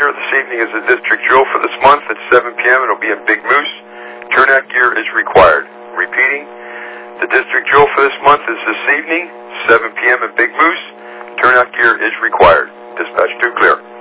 here this evening is the district drill for this month at 7 p.m. It'll be in Big Moose. Turnout gear is required. Repeating, the district drill for this month is this evening, 7 p.m. in Big Moose. Turnout gear is required. Dispatch 2 clear.